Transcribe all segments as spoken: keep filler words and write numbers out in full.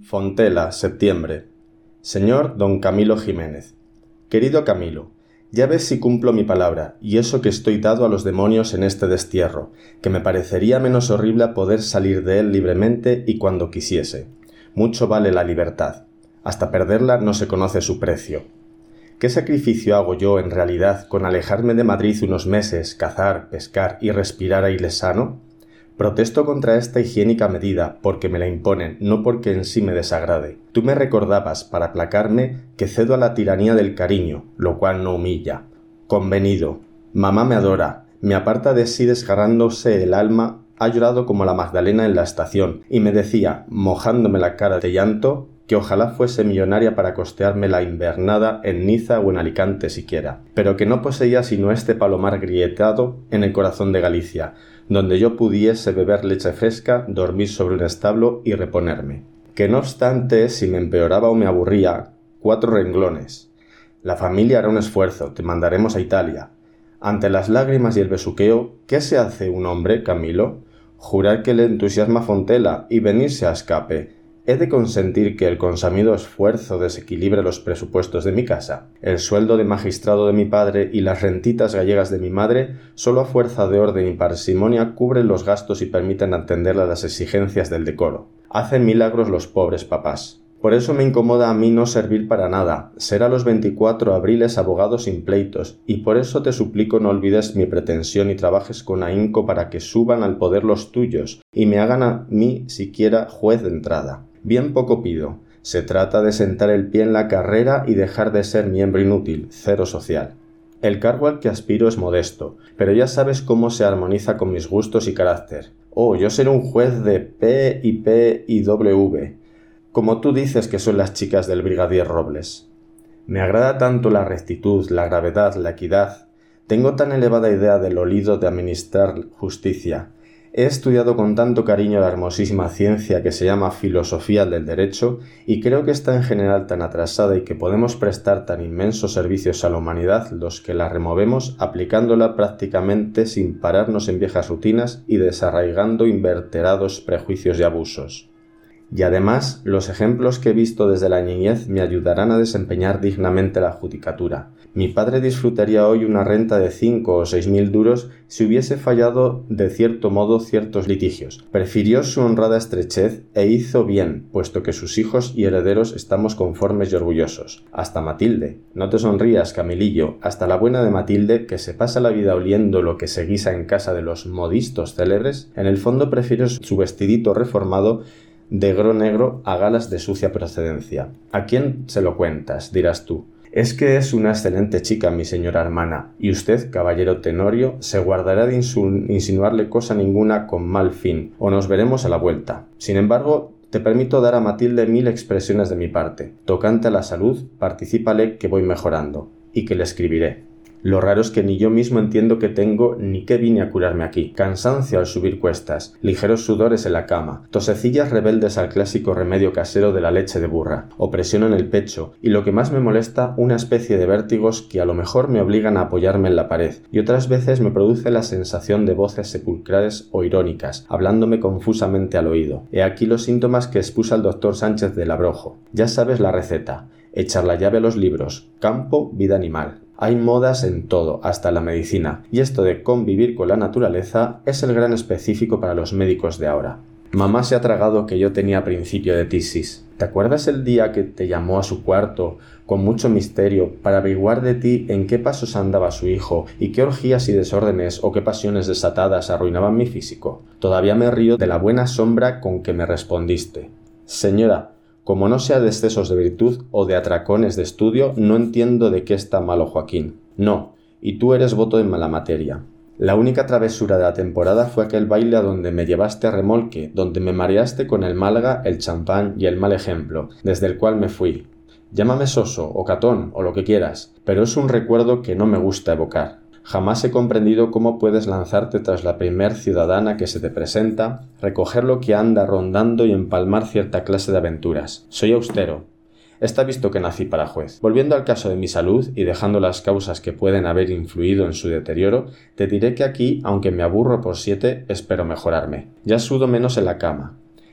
Fontela, septiembre. Señor don Camilo Jiménez. Querido Camilo, ya ves si cumplo mi palabra, y eso que estoy dado a los demonios en este destierro, que me parecería menos horrible poder salir de él libremente y cuando quisiese. Mucho vale la libertad. Hasta perderla no se conoce su precio. ¿Qué sacrificio hago yo, en realidad, con alejarme de Madrid unos meses, cazar, pescar y respirar aire sano? Protesto contra esta higiénica medida, porque me la imponen, no porque en sí me desagrade. Tú me recordabas, para aplacarme, que cedo a la tiranía del cariño, lo cual no humilla. Convenido. Mamá me adora, me aparta de sí desgarrándose el alma, ha llorado como la Magdalena en la estación, y me decía, mojándome la cara de llanto, que ojalá fuese millonaria para costearme la invernada en Niza o en Alicante siquiera, pero que no poseía sino este palomar grietado en el corazón de Galicia, donde yo pudiese beber leche fresca, dormir sobre un establo y reponerme. Que no obstante, si me empeoraba o me aburría, cuatro renglones. La familia hará un esfuerzo, te mandaremos a Italia. Ante las lágrimas y el besuqueo, ¿qué se hace un hombre, Camilo? Jurar que le entusiasma Fontela y venirse a escape. ¿He de consentir que el consabido esfuerzo desequilibre los presupuestos de mi casa? El sueldo de magistrado de mi padre y las rentitas gallegas de mi madre, solo a fuerza de orden y parsimonia, cubren los gastos y permiten atender a las exigencias del decoro. Hacen milagros los pobres papás. Por eso me incomoda a mí no servir para nada, ser a los veinticuatro abriles abogado sin pleitos, y por eso te suplico no olvides mi pretensión y trabajes con ahínco para que suban al poder los tuyos, y me hagan a mí siquiera juez de entrada. Bien poco pido. Se trata de sentar el pie en la carrera y dejar de ser miembro inútil, cero social. El cargo al que aspiro es modesto, pero ya sabes cómo se armoniza con mis gustos y carácter. Oh, yo seré un juez de P y P y W, como tú dices que son las chicas del brigadier Robles. Me agrada tanto la rectitud, la gravedad, la equidad. Tengo tan elevada idea del olido de administrar justicia. He estudiado con tanto cariño la hermosísima ciencia que se llama filosofía del derecho y creo que está en general tan atrasada y que podemos prestar tan inmensos servicios a la humanidad los que la removemos aplicándola prácticamente sin pararnos en viejas rutinas y desarraigando inverterados prejuicios y abusos. Y además, los ejemplos que he visto desde la niñez me ayudarán a desempeñar dignamente la judicatura. Mi padre disfrutaría hoy una renta de cinco o seis mil duros si hubiese fallado de cierto modo ciertos litigios. Prefirió su honrada estrechez e hizo bien, puesto que sus hijos y herederos estamos conformes y orgullosos. Hasta Matilde. No te sonrías, Camilillo. Hasta la buena de Matilde, que se pasa la vida oliendo lo que se guisa en casa de los modistos célebres, en el fondo prefiere su vestidito reformado de gro negro a galas de sucia procedencia. ¿A quién se lo cuentas?, dirás tú. Es que es una excelente chica, mi señora hermana, y usted, caballero Tenorio, se guardará de insinuarle cosa ninguna con mal fin, o nos veremos a la vuelta. Sin embargo, te permito dar a Matilde mil expresiones de mi parte. Tocante a la salud, particípale que voy mejorando, y que le escribiré. Lo raro es que ni yo mismo entiendo qué tengo ni qué vine a curarme aquí. Cansancio al subir cuestas, ligeros sudores en la cama, tosecillas rebeldes al clásico remedio casero de la leche de burra, opresión en el pecho y, lo que más me molesta, una especie de vértigos que a lo mejor me obligan a apoyarme en la pared y otras veces me produce la sensación de voces sepulcrales o irónicas, hablándome confusamente al oído. He aquí los síntomas que expuso el doctor Sánchez de Labrojo. Ya sabes la receta. Echar la llave a los libros. Campo, vida animal. Hay modas en todo, hasta la medicina, y esto de convivir con la naturaleza es el gran específico para los médicos de ahora. Mamá se ha tragado que yo tenía principio de tisis. ¿Te acuerdas el día que te llamó a su cuarto, con mucho misterio, para averiguar de ti en qué pasos andaba su hijo, y qué orgías y desórdenes o qué pasiones desatadas arruinaban mi físico? Todavía me río de la buena sombra con que me respondiste. Señora, como no sea de excesos de virtud o de atracones de estudio, no entiendo de qué está malo Joaquín. No, y tú eres voto en mala materia. La única travesura de la temporada fue aquel baile a donde me llevaste a remolque, donde me mareaste con el Málaga, el champán y el mal ejemplo, desde el cual me fui. Llámame soso o catón o lo que quieras, pero es un recuerdo que no me gusta evocar. Jamás he comprendido cómo puedes lanzarte tras la primer ciudadana que se te presenta, recoger lo que anda rondando y empalmar cierta clase de aventuras. Soy austero. Está visto que nací para juez. Volviendo al caso de mi salud y dejando las causas que pueden haber influido en su deterioro, te diré que aquí, aunque me aburro por siete, espero mejorarme. Ya sudo menos en la cama.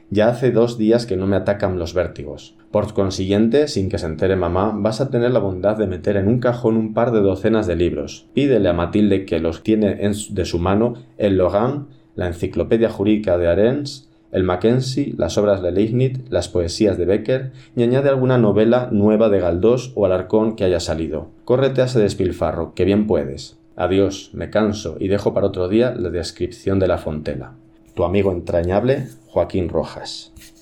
Ya hace dos días que no me atacan los vértigos. Por consiguiente, sin que se entere mamá, vas a tener la bondad de meter en un cajón un par de docenas de libros. Pídele a Matilde que los tiene en su, de su mano el Logan, la Enciclopedia Jurídica de Arens, el Mackenzie, las obras de Leibniz, las poesías de Becker, y añade alguna novela nueva de Galdós o Alarcón que haya salido. Córrete a ese despilfarro, que bien puedes. Adiós, me canso y dejo para otro día la descripción de la Fontela. Tu amigo entrañable, Joaquín Rojas.